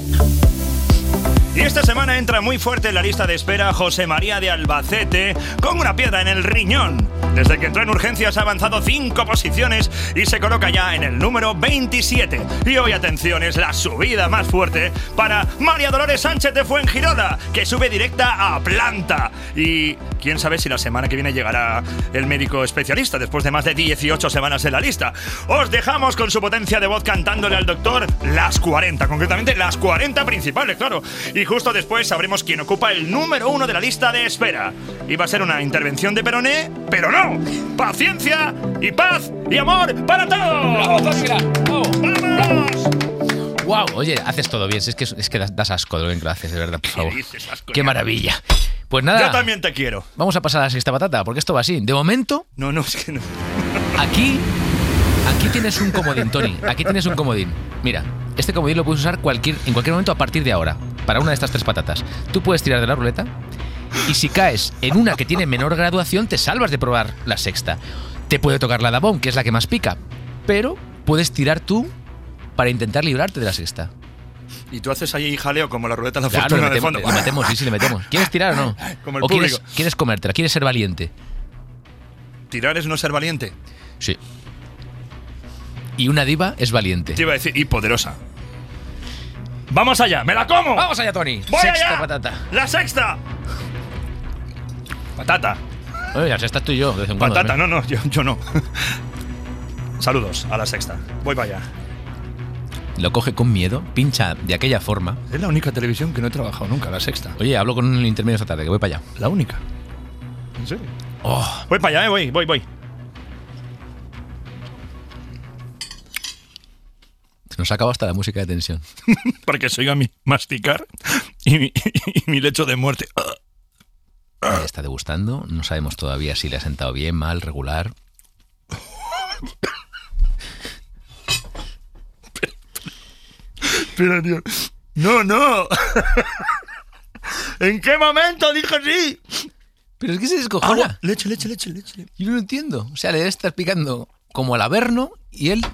Y esta semana entra muy fuerte en la lista de espera José María de Albacete con una piedra en el riñón. Desde que entró en urgencias ha avanzado cinco posiciones y se coloca ya en el número veintisiete. Y hoy, atención, es la subida más fuerte para María Dolores Sánchez de Fuengirola, que sube directa a planta. Y quién sabe si la semana que viene llegará el médico especialista después de más de dieciocho semanas en la lista. Os dejamos con su potencia de voz cantándole al doctor las cuarenta, concretamente las cuarenta principales, claro. Y justo después sabremos quién ocupa el número uno de la lista de espera. Iba a ser una intervención de Peroné, pero no. Paciencia y paz y amor para todos. ¡Vamos! Wow, oye, haces todo bien. Si es que, es que das, das asco de lo bien que lo haces, de verdad, por favor. dices, asco? Qué maravilla. Pues nada, Yo también te quiero. vamos a pasar a la sexta patata, porque esto va así. De momento, No, no, es que no. aquí, aquí tienes un comodín, Tony. Aquí tienes un comodín. Mira, este comodín lo puedes usar cualquier, en cualquier momento a partir de ahora, para una de estas tres patatas. Tú puedes tirar de la ruleta y si caes en una que tiene menor graduación, te salvas de probar la sexta. Te puede tocar la Dabón, que es la que más pica, pero puedes tirar tú para intentar librarte de la sexta. Y tú haces ahí jaleo como la ruleta de la Claro, fortuna le de metemos, fondo. le metemos, sí, sí, le metemos. ¿Quieres tirar o no? Como el ¿O quieres, público. quieres comértela? ¿Quieres ser valiente? Tirar es no ser valiente. Sí. Y una diva es valiente. Te iba a decir, y poderosa. ¡Vamos allá! ¡Me la como! ¡Vamos allá, Tony! ¡Voy Sexta allá! patata. ¡La sexta! Patata. Oye, ya estás tú y yo, de vez en cuando. Patata, ¿eh? no, no, yo, yo no. Saludos a la sexta. Voy para allá. Lo coge con miedo, pincha de aquella forma. Es la única televisión que no he trabajado nunca, la sexta. Oye, hablo con el intermedio esta tarde, que voy para allá. La única. ¿En serio? Oh, Voy para allá, eh, voy, voy, voy. se nos acaba hasta la música de tensión. Para que se oiga mi masticar y mi, y mi lecho de muerte. Eh, Está degustando, no sabemos todavía si le ha sentado bien, mal, regular. Pero, tío. ¡No, no! ¿En qué momento dijo sí? Pero es que se descojona. Agua. Leche, leche, leche, leche. Yo no lo entiendo. O sea, le debe estar picando como al averno y él...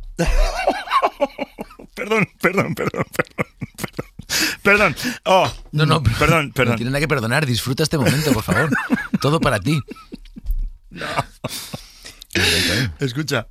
Perdón, perdón, perdón, perdón, perdón. Perdón. Oh, No, no, perdón, No perdón. tiene nada que perdonar. Disfruta este momento, por favor. Todo para ti. Escucha.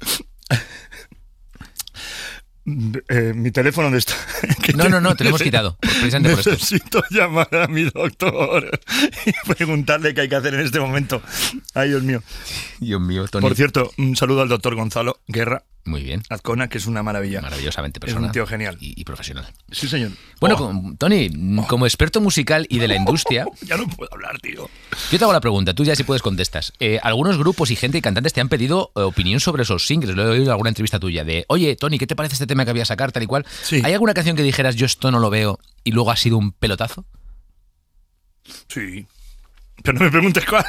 Eh, mi teléfono, ¿dónde está? Que No, no, no, te lo hemos quitado. Precisamente por esto. Necesito llamar a mi doctor y preguntarle qué hay que hacer en este momento. Ay, Dios mío. Dios mío, Tony. Por cierto, un saludo al doctor Gonzalo Guerra, Muy bien. Azcona, que es una maravilla. Maravillosamente persona. Es un tío genial. Y, y profesional. Sí, señor. Bueno, Oh. como- Tony, Oh. como experto musical y de la industria, Ya no puedo hablar, tío. yo te hago la pregunta, tú ya si puedes contestas. Eh, algunos grupos y gente y cantantes te han pedido eh, opinión sobre esos singles. Lo he oído en alguna entrevista tuya de, oye, Tony, ¿qué te parece este tema que voy a sacar, tal y cual? Sí. ¿Hay alguna canción que dijeras, yo esto no lo veo y luego ha sido un pelotazo? Sí. Pero no me preguntes cuál.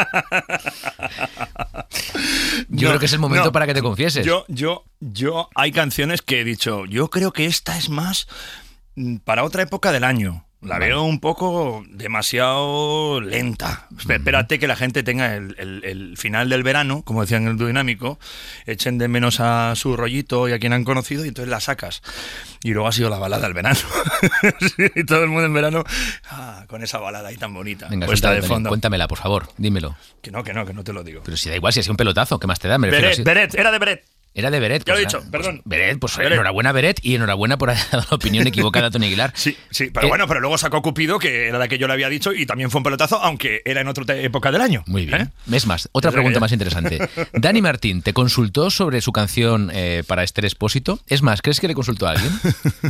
Yo No, creo que es el momento no. para que te confieses. Yo, yo, yo, hay canciones que he dicho, yo creo que esta es más mm, para otra época del año. La Vale. veo un poco demasiado lenta. Esp- Espérate que la gente tenga el, el- el final del verano, como decían en el Dúo Dinámico, echen de menos a su rollito y a quien han conocido y entonces la sacas. Y luego ha sido la balada del verano. Sí, y todo el mundo en verano ah, con esa balada ahí tan bonita. Venga, puesta suéltala, de Tony, fondo. cuéntamela, por favor, dímelo. Que no, que no, que no te lo digo. Pero si da igual, si ha sido un pelotazo, ¿qué más te da? Me refiero, Beret, si- Beret, era de Beret. Era de Beret. Ya lo he pues, dicho, ah, perdón. Pues, Beret, pues Beret. enhorabuena Beret y enhorabuena por haber dado la opinión equivocada a Tony Aguilar. Sí, sí, pero Eh, bueno, pero luego sacó Cupido, que era la que yo le había dicho, y también fue un pelotazo, aunque era en otra te- época del año. Muy bien. ¿Eh? Es más, otra O sea que pregunta ya- más interesante. Dani Martín, ¿te consultó sobre su canción eh, para Esther Expósito? Es más, ¿crees que le consultó a alguien?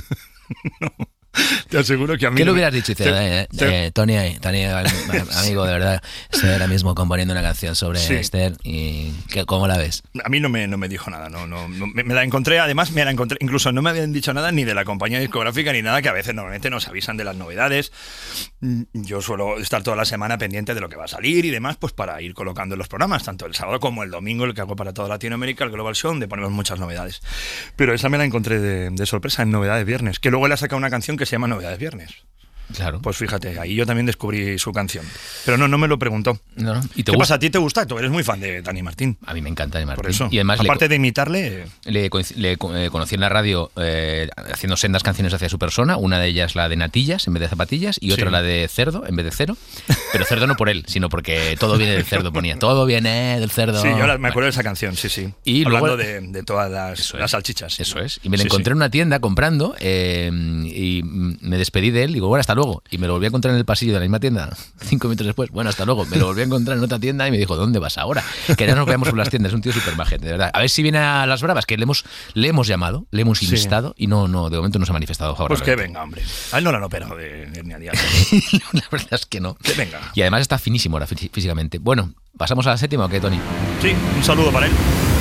Te aseguro que a mí. ¿Qué no le me- hubieras dicho? Dice, Te- eh, te- eh, Tony, Tony, amigo, de verdad, estoy ahora mismo componiendo una canción sobre Sí. Esther y ¿qué- ¿cómo la ves? A mí no me, no me dijo nada, no, no, no, me, me la encontré, además me la encontré, incluso no me habían dicho nada ni de la compañía discográfica ni nada, que a veces normalmente nos avisan de las novedades. Mm, Yo suelo estar toda la semana pendiente de lo que va a salir y demás, pues para ir colocando en los programas, tanto el sábado como el domingo, el que hago para toda Latinoamérica, el Global Show, donde ponemos muchas novedades. Pero esa me la encontré de, de sorpresa en Novedades Viernes, que luego le ha sacado una canción que se llama Novedades Viernes. Claro. Pues fíjate, ahí yo también descubrí su canción. Pero no, no me lo preguntó. No, no. ¿Y te ¿Qué gusta? pasa? ¿A ti te gusta? Tú eres muy fan de Dani Martín. A mí me encanta Dani Martín. Por eso. Y además le- Aparte de imitarle, Le, coinc- le co- eh, conocí en la radio eh, haciendo sendas canciones hacia su persona, una de ellas la de natillas en vez de zapatillas y otra Sí. la de cerdo en vez de cero, pero cerdo no por él, sino porque todo viene del cerdo, ponía, todo viene del cerdo. sí, yo ahora me Bueno, acuerdo de esa canción, sí, sí. Y Hablando luego- de, de todas las, Eso es. las salchichas. Eso es. Y me la Sí, encontré sí. en una tienda comprando eh, y mm, me despedí de él. Digo, bueno, hasta luego. Y me lo volví a encontrar en el pasillo de la misma tienda cinco minutos después. Bueno, hasta luego. Me lo volví a encontrar en otra tienda y me dijo, ¿dónde vas ahora? Que ya nos veamos por las tiendas. Es un tío súper majete, de verdad. A ver si viene a Las Bravas, que le hemos, le hemos llamado, le hemos Sí. instado y no, no, de momento no se ha manifestado Pues favorablemente. que venga, hombre. A él no lo han operado de hernia dial. La verdad es que no. Que venga. Y además está finísimo ahora fí- físicamente. Bueno, ¿pasamos a la séptima o qué, Tony? Sí, un saludo para él.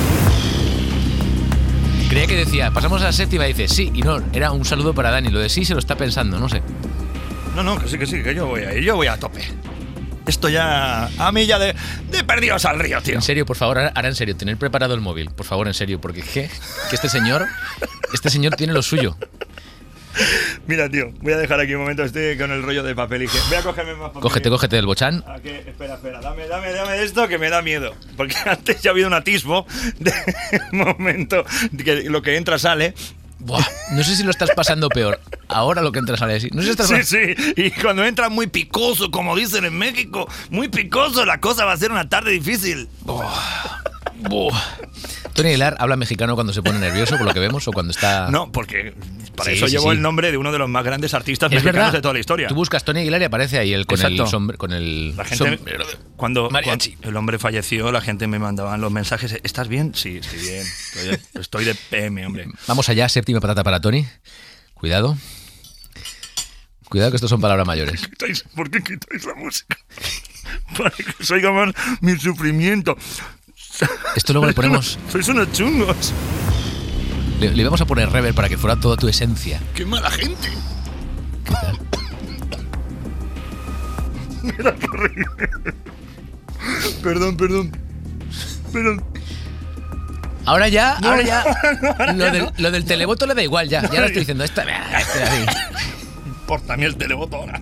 Creía que decía, pasamos a la séptima y dice, sí, y no, era un saludo para Dani. Lo de sí se lo está pensando, no sé. No, no, que sí, que sí, que yo voy a ir, yo voy a tope. Esto ya, a mí ya de, de perdidos al río, tío. En serio, por favor, ahora ahora en serio, tener preparado el móvil, por favor, en serio, porque ¿qué? Que este señor, este señor tiene lo suyo. Mira, tío, voy a dejar aquí un momento, estoy con el rollo de papel y que voy a cogerme más papel. Cógete, cógete del bochán. ¿A qué? Espera, espera, dame, dame, dame esto que me da miedo. Porque antes ya ha habido un atisbo de momento que lo que entra sale. Buah, no sé si lo estás pasando peor. Ahora lo que entras sale así. No sé si estás Sí, sí, y cuando entra muy picoso, como dicen en México, muy picoso, la cosa va a ser una tarde difícil. Buah. Tony Aguilar habla mexicano cuando se pone nervioso, por lo que vemos, o cuando está... No, porque para Sí, eso sí, llevo sí. el nombre de uno de los más grandes artistas Es mexicanos verdad. de toda la historia. Tú buscas Tony Aguilar y aparece ahí él con Exacto. el sombre, con el La gente, sombrero de- cuando, mariachi. cuando el hombre falleció, la gente me mandaban los mensajes. ¿Estás bien? Sí, estoy bien. Estoy, estoy de P M, hombre. Vamos allá, séptima patata para Tony. Cuidado. Cuidado que estos son palabras mayores. Quitáis- ¿Por qué quitáis la música? Para que se oiga más mi sufrimiento. Esto luego le ponemos... Sois unos chungos. Le, le vamos a poner reverb para que fuera toda tu esencia. ¡Qué mala gente! ¿Qué tal? Era horrible. Perdón, perdón. Perdón. Ahora ya, ahora ya. no, Lo ya del, no. lo del televoto le da igual ya. Ya ahora estoy diciendo, esta, este de ahí. Importa a mí el televoto ahora.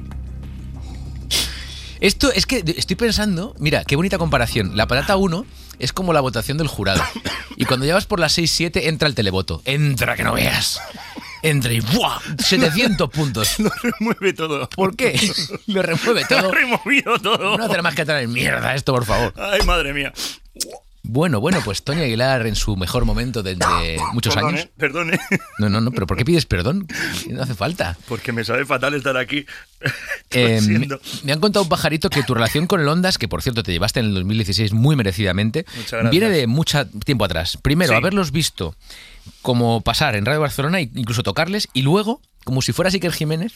Esto es que estoy pensando, mira, qué bonita comparación. La patata uno es como la votación del jurado. Y cuando llevas por las seis siete entra el televoto. Entra, que no veas. Entra y ¡buah! setecientos puntos. Lo remueve todo. ¿Por qué? Lo remueve Lo ha todo. removido todo. No hacer más que traer mierda esto, por favor. Ay, madre mía. Bueno, bueno, pues Tony Aguilar en su mejor momento desde muchos Perdone, años. Perdone. No, no, no, pero ¿por qué pides perdón? No hace falta. Porque me sabe fatal estar aquí. Eh, me, tosiendo. me han contado un pajarito que tu relación con el Ondas, que por cierto te llevaste en el dos mil dieciséis muy merecidamente, Muchas gracias. viene de mucho tiempo atrás. Primero, Sí. haberlos visto como pasar en Radio Barcelona e incluso tocarles, y luego, como si fuera Iker Jiménez,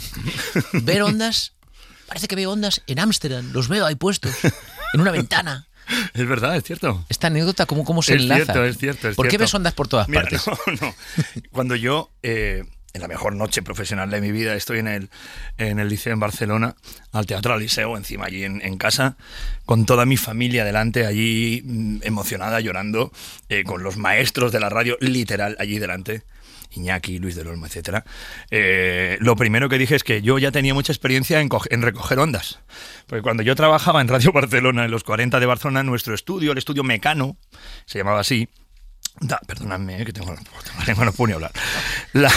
ver Ondas. Parece que veo Ondas en Ámsterdam, los veo ahí puestos, en una ventana. Es verdad, es cierto. Esta anécdota, ¿cómo, cómo se Es enlaza? cierto, es cierto, es ¿Por qué cierto. ves Ondas por todas Mira, partes? no, no. Cuando yo, eh, en la mejor noche profesional de mi vida, estoy en el, en el liceo en Barcelona, al Teatro al Liceo, encima allí en, en casa, con toda mi familia delante, allí mm, emocionada, llorando, eh, con los maestros de la radio, literal, allí delante. Iñaki, Luis del Olmo, etcétera. Eh, lo primero que dije es que yo ya tenía mucha experiencia en, coge- en recoger ondas. Porque cuando yo trabajaba en Radio Barcelona, en los cuarenta de Barcelona, nuestro estudio, el estudio Mecano, se llamaba así. Da, perdóname, eh, que tengo la lengua, no puedo ni hablar. La,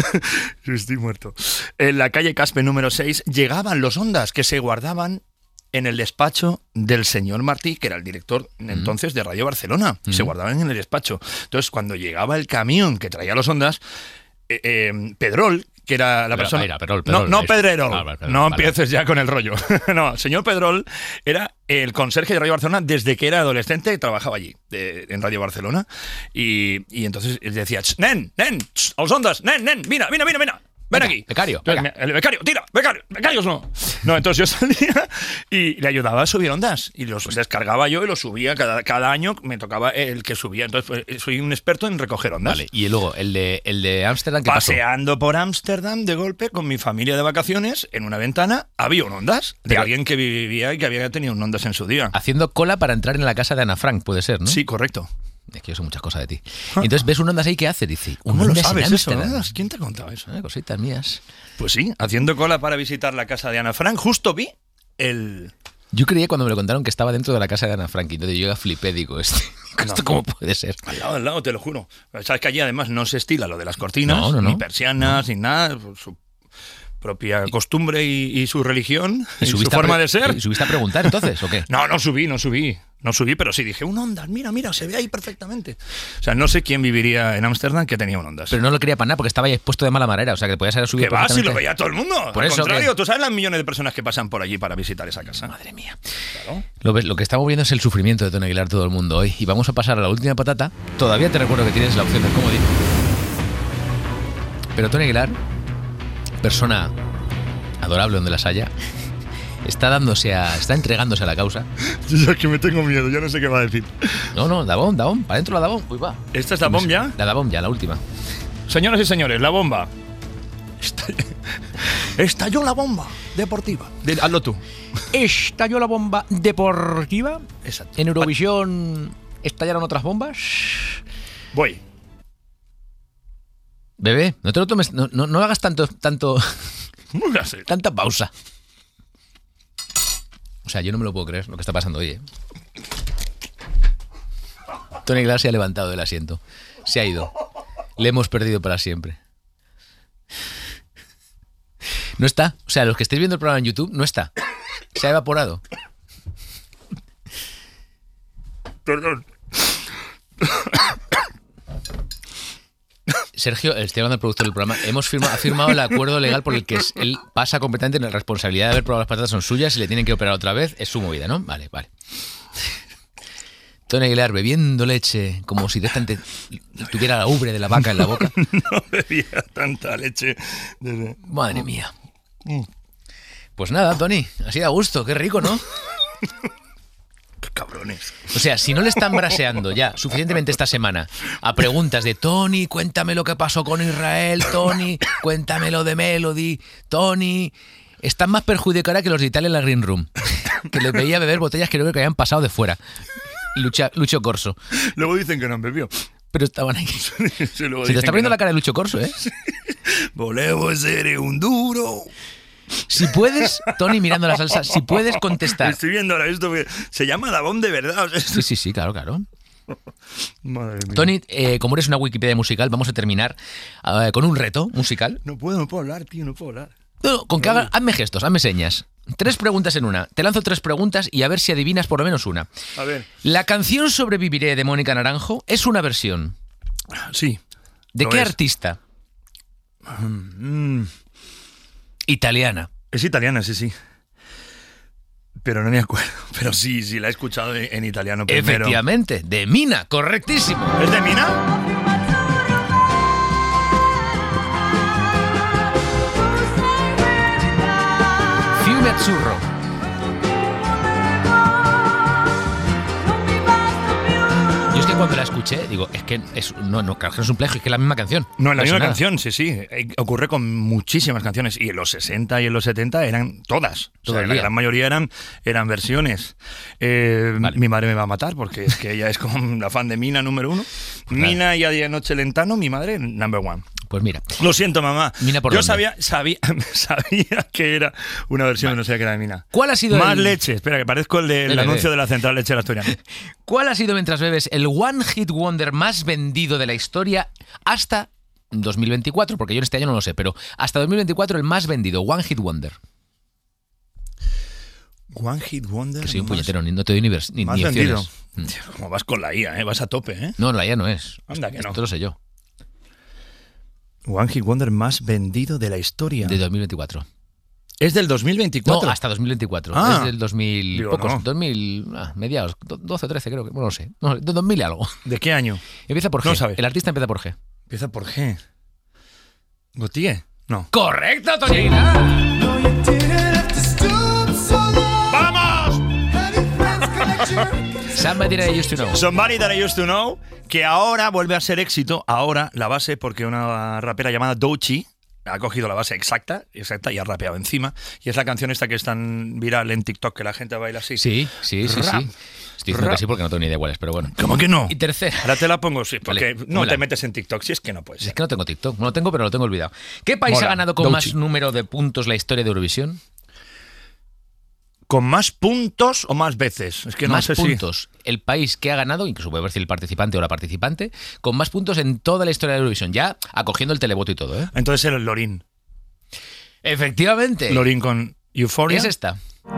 estoy muerto. En la calle Caspe número seis llegaban los ondas que se guardaban en el despacho del señor Martí, que era el director entonces de Radio Barcelona. Mm. Se guardaban en el despacho. Entonces, cuando llegaba el camión que traía los ondas, eh, eh, Pedrol, que era la Pero, persona... era Pedrol, Pedrol, no, no es- Pedrerol. Ah, vale, Pedrol, no vale. empieces ya con el rollo. No, señor Pedrol era el conserje de Radio Barcelona desde que era adolescente, trabajaba allí, de- en Radio Barcelona. Y, y entonces él decía, "Ch, nen, nen, ch, a los ondas, nen, nen, mira, mira, mira, mira. Ven Venga, aquí. becario, Entonces, venga. me- el becario, tira, becario, becarios no. No, entonces yo salía y le ayudaba a subir ondas. Y los descargaba yo y los subía. Cada, cada año me tocaba el que subía. Entonces pues, soy un experto en recoger ondas. Vale, y luego el de el de Ámsterdam, ¿qué pasó? Paseando por Ámsterdam de golpe con mi familia de vacaciones, en una ventana había un ondas de Pero- alguien que vivía y que había tenido un ondas en su día. Haciendo cola para entrar en la casa de Ana Frank, puede ser, ¿no? Sí, correcto. Es que yo sé muchas cosas de ti. Y entonces ves un Ondas ahí, ¿qué hace? Dice, un ¿Cómo lo Ondas en sabes eso? Ámsterdam. Ondas? ¿Quién te ha contado eso? Eh, cositas mías. Pues sí, haciendo cola para visitar la casa de Ana Frank, justo vi el... Yo creía cuando me lo contaron que estaba dentro de la casa de Ana Frank, y entonces yo ya flipé, digo, ¿esto, ¿esto No. cómo puede ser? Al lado, al lado, te lo juro. Sabes que allí además no se estila lo de las cortinas, No, no, no. ni persianas, ni nada. Su propia costumbre y, y su religión y, su subiste a forma pre- de ser. ¿Y subiste a preguntar entonces o qué? No, no subí, no subí. No subí, pero sí dije, un Ondas, mira, mira, se ve ahí perfectamente. O sea, no sé quién viviría en Ámsterdam que tenía un Ondas. Pero no lo quería para nada porque estaba ya expuesto de mala manera, o sea que podías haber subido Que va, si lo perfectamente. veía todo el mundo. Por Al eso contrario, que- tú sabes las millones de personas que pasan por allí para visitar esa casa. Madre mía. Claro. Lo, ves- lo que estamos viendo es el sufrimiento de Tony Aguilar todo el mundo hoy. Y vamos a pasar a la última patata. Todavía te recuerdo que tienes la opción del comodín. Pero Tony Aguilar, persona adorable donde las haya, está dándose a, está entregándose a la causa. Yo es que me tengo miedo, ya no sé qué va a decir. No, no, Dabón, Dabón, para adentro la Dabón. Uy, va. ¿Esta es la bomba ya? La Dabón ya, la última. Señoras y señores, la bomba. Estall- Estalló la bomba deportiva. De- hazlo tú. Estalló la bomba deportiva. Exacto. En Eurovisión estallaron otras bombas. Voy. Bebé, no te lo tomes, no, no, no hagas tanto, tanto, ¿Cómo que hace? tanta pausa. O sea, yo no me lo puedo creer lo que está pasando hoy, ¿eh? Tony Aguilar se ha levantado del asiento. Se ha ido. Le hemos perdido para siempre. No está. O sea, los que estéis viendo el programa en YouTube, no está. Se ha evaporado. Perdón. Sergio, estoy hablando del productor del programa, hemos firmado, ha firmado el acuerdo legal por el que es- él pasa completamente en la responsabilidad de haber probado las patatas, son suyas, y le tienen que operar otra vez, es su movida, ¿no? Vale, vale. Tony Aguilar bebiendo leche como si directamente tuviera la ubre de la vaca en la boca. No bebía tanta leche. desde- Madre mía. Pues nada, Tony, así da gusto, qué rico, ¿no? Qué cabrones. O sea, si no le están braseando ya suficientemente esta semana a preguntas de Tony, cuéntame lo que pasó con Israel, Tony, cuéntame lo de Melody, Tony, están más perjudicadas que los de Italia en la Green Room, que les veía beber botellas que creo que habían pasado de fuera. Lucha, Lucho Corso. Luego dicen que no han bebido. Pero estaban ahí. Sí, luego Se te dicen está que poniendo no. la cara de Lucho Corso, ¿eh? Volemos ser un duro. Si puedes, Tony mirando la salsa, si puedes contestar. Estoy viendo ahora esto. que Se llama Dabón de verdad. o sea, Sí, sí, sí, claro, claro. Madre mía. Tony, eh, como eres una Wikipedia musical, vamos a terminar eh, con un reto musical. No puedo, no puedo hablar, tío, no puedo hablar. No, con que haga, hazme gestos, hazme señas. Tres preguntas en una. Te lanzo tres preguntas y a ver si adivinas por lo menos una. A ver. La canción Sobreviviré de Mónica Naranjo es una versión. Sí. ¿De qué es. artista? Mm. Italiana. Es italiana, sí, sí. Pero no me acuerdo. Pero sí, sí, la he escuchado en, en italiano primero. Efectivamente, de Mina, correctísimo. ¿Es de Mina? Fiume Azzurro. Yo es que cuando la escuché, digo, es que es, no, no, claro que no es un plagio, es que es la misma canción. No, es la misma nada. canción, sí, sí. Ocurre con muchísimas canciones. Y en los sesenta y en los setenta eran todas. Todo o sea, el la día. gran mayoría eran, eran versiones. Eh, Vale. Mi madre me va a matar porque es que ella es como la fan de Mina número uno. Claro. Mina y A Día y Noche Lentano, mi madre number one. Pues mira, Lo siento, mamá. Mina, ¿por Yo dónde? sabía, sabía, sabía que era una versión, Vale. no sabía que era de Mina. ¿cuál ha sido Más el, leche. Espera, que parezco el del Dele, anuncio dele. de la central lechera asturiana. ¿Cuál ha sido, mientras bebes, el One Hit Wonder más vendido de la historia hasta dos mil veinticuatro? Porque yo en este año no lo sé, pero hasta dos mil veinticuatro el más vendido, One Hit Wonder. One Hit Wonder. Que soy un más- puñetero, ni- no te doy ni, vers- ni, Más ni vendido. opciones. Mm. Tío, como vas con la I A, ¿eh? Vas a tope, ¿eh? No, la ya no es. Anda que no. Esto lo sé yo, One Hit Wonder más vendido de la historia. de dos mil veinticuatro. Es del dos mil veinticuatro. No, hasta dos mil veinticuatro. Ah. Es del dos mil, Digo, pocos, no. dos mil, ah, mediados, do- doce o trece creo que, bueno, no sé, no, de dos mil y algo. ¿De qué año? Empieza por G. No sabes. El artista empieza por G. Empieza por G. ¿Gautier? No. ¡Correcto, Tony Aguilar! ¡Vamos! Somebody That I Used to Know. Somebody That I Used to Know, que ahora vuelve a ser éxito, ahora la base, porque una rapera llamada Doechii ha cogido la base exacta, exacta y ha rapeado encima. Y es la canción esta que es tan viral en TikTok que la gente baila así. Sí, sí, sí, Rap. sí. Estoy diciendo Rap. que sí porque no tengo ni idea cuál es, pero bueno. ¿Cómo que no? Y tercera. Ahora te la pongo, sí, porque Vale, no pónmela. te metes en TikTok, si es que no puedes. Es que no tengo TikTok. No lo tengo, pero lo tengo olvidado. ¿Qué país Mola. ha ganado con Doechii. más número de puntos la historia de Eurovisión? ¿Con más puntos o más veces? Es que no más sé puntos. El país que ha ganado, incluso puede decir el participante o la participante, con más puntos en toda la historia de Eurovisión. Ya acogiendo el televoto y todo, ¿eh? si... Entonces era el Lorín. Efectivamente. Lorín con Euphoria. Es esta.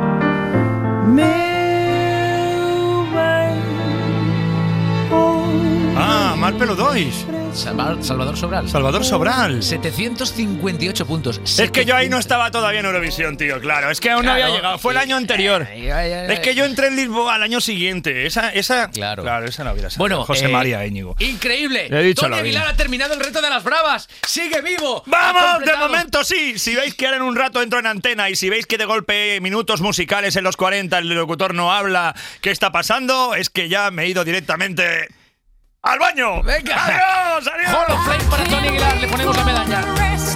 Ah, Mal Pelo Dois. Salvador, Salvador Sobral. Salvador Sobral. setecientos cincuenta y ocho puntos. Es que yo ahí no estaba todavía en Eurovisión, tío, claro. Es que aún no Claro, había llegado. Fue el y- año anterior. Ay, ay, ay, Es que yo entré en Lisboa al año siguiente. Esa, esa. Claro. Claro, esa no hubiera sido. Bueno, José eh, María Íñigo. Increíble. Le he dicho Tony lo Aguilar bien. ha terminado el reto de las bravas. Sigue vivo. Ha ¡Vamos! De completado. momento sí. Si veis que ahora en un rato entro en antena y si veis que de golpe minutos musicales en los cuarenta el locutor no habla, ¿qué está pasando? Es que ya me he ido directamente al baño. Venga. ¡Adiós! ¡Adiós! Hall of Fame para Tony Aguilar. Le ponemos la medalla.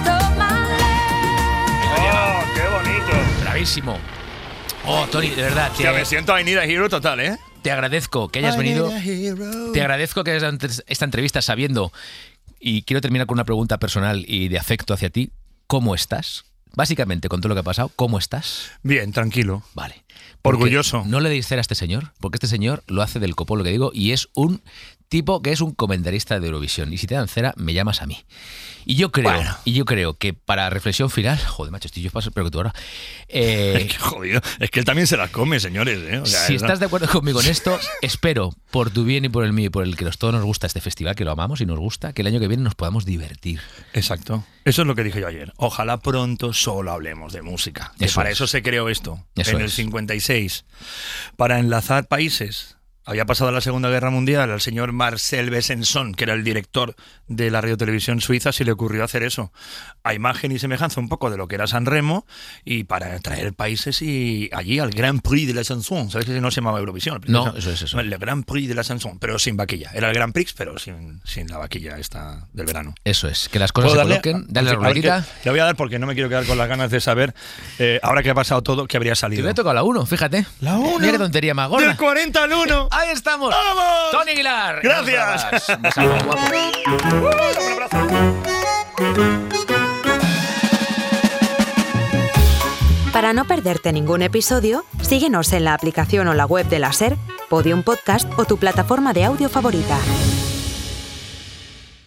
¡Oh, qué bonito! Bravísimo. Oh, Tony, de verdad, Ya me te, siento I Need a Hero total, ¿eh? te agradezco que hayas venido. Te agradezco que hayas dado esta entrevista sabiendo, y quiero terminar con una pregunta personal y de afecto hacia ti. ¿Cómo estás? Básicamente, con todo lo que ha pasado, ¿cómo estás? Bien, tranquilo. Vale. Porque Orgulloso. No le deis cera a este señor, porque este señor lo hace del copón, lo que digo, y es un tipo que es un comentarista de Eurovisión. Y si te dan cera, me llamas a mí. Y yo creo, Bueno. y yo creo que para reflexión final, joder, macho, estoy yo paso peor que tú ahora. Eh, Es que jodido. Es que él también se las come, señores, ¿eh? O sea, si es- estás de acuerdo conmigo en esto, espero, por tu bien y por el mío y por el que nos, todos nos gusta este festival, que lo amamos y nos gusta, que el año que viene nos podamos divertir. Exacto. Eso es lo que dije yo ayer. Ojalá pronto solo hablemos de música. Que Eso para es. eso se creó esto. Eso en el es. cincuenta y seis. Para enlazar países. Había pasado la Segunda Guerra Mundial, al señor Marcel Besançon, que era el director de la radiotelevisión suiza, se le ocurrió hacer eso. A imagen y semejanza un poco de lo que era San Remo, y para traer países y allí al Grand Prix de la Chanson. ¿Sabes que no se llamaba Eurovisión? No, eso es eso. El Grand Prix de la Chanson, pero sin vaquilla. Era el Grand Prix, pero sin, sin la vaquilla esta del verano. Eso es, que las cosas ¿Puedo se darle? coloquen, dale la A ver, ruletita. que- Le voy a dar porque no me quiero quedar con las ganas de saber, eh, ahora que ha pasado todo, que habría Te salido. hubiera tocado la uno, fíjate. La uno. Mira qué tontería más gorda. Del cuarenta al uno. Ahí estamos. ¡Vamos! Tony Aguilar. Gracias. Nos vemos. Un besazo, guapo. Un abrazo. Para no perderte ningún episodio, síguenos en la aplicación o la web de la SER, Podium Podcast o tu plataforma de audio favorita.